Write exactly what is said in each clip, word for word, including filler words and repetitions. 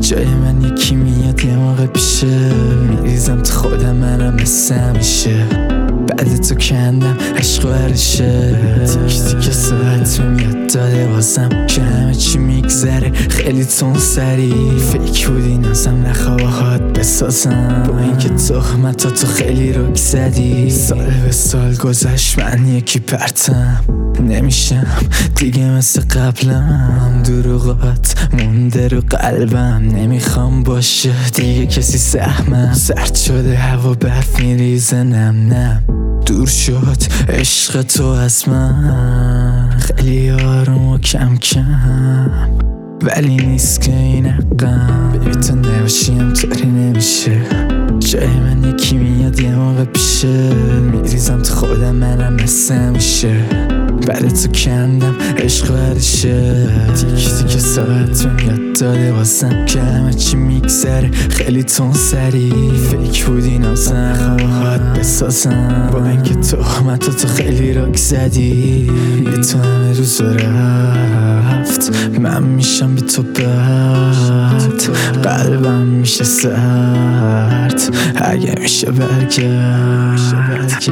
جای من یکی میاد یه موقع پیشه، میریزم تو خودم منم مثل همیشه. بعد تو کندم عشق و عرشه، تیک تیک ساعت میاد داده واسم که همه چی میگذره خیلی تون سری. فیک بودی نازم نخواهات بسازم، با اینکه تهمت تو خیلی رک زدی. سال به سال گذشت من یکی پرتم نمیشم دیگه مثل قبلم. دروغات مونده رو قلبم، نمیخوام باشه دیگه کسی سهمم. سرد شده هوا برف میریزه نم نم، دور شد عشق تو از من. خیلی آروم و کم کم ولی نیست که این حقم. بیبی تو نباشیم طوری نمیشه، جای من یکی میاد یه موقع پیشه، میریزم تو خودم منم مثل همیشه. بعد تو کندم عشق و عرشه، تیک تیک ساعت میاد داده واسم که همه چی میگذره خیلی تون سری. فیک بودی نازم نخواهات بسازم، با اینکه تهمت تو خیلی رک زدی. یه تو همه روز رفت من میشم بی تو بد، قلبم میشه سرد اگه میشه برگرد.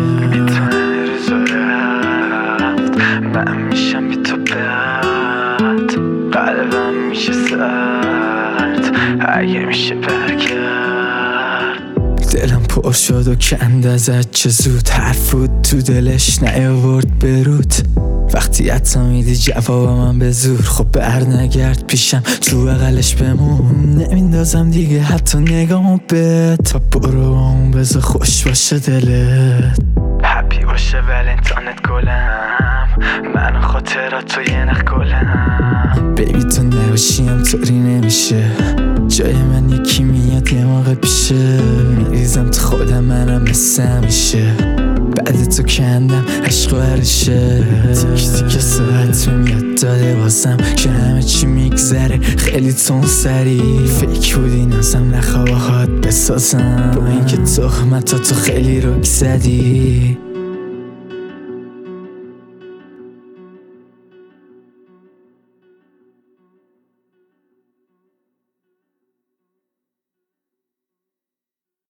من میشم بی تو بد، قلبم میشه سرد اگه میشه برگرد. دلم پر شد و کند ازت چه زود، حرفود تو دلش نیاورد برود. وقتی حتی میدی جواب من به زور، خب بر نگرد پیشم تو بغلش بمون. نمیندازم دیگه حتی نگامو به تا برو اون بذار خوش باشه دلت، هپی باشه ولنتانت گلم، من خاطرات تو یه نخ گلم. بیبی تو نباشیم طوری نمیشه، جای من یکی میاد یه موقع پیشه، میریزم تو خودم منم مثل همیشه. بعد تو کندم عشق و عرشه، تیک تیک ساعت میاد داده واسم که همه چی میگذره خیلی تون سری. فیک بودی نازم نخواهات بسازم، با اینکه تهمت تو خیلی رک زدی.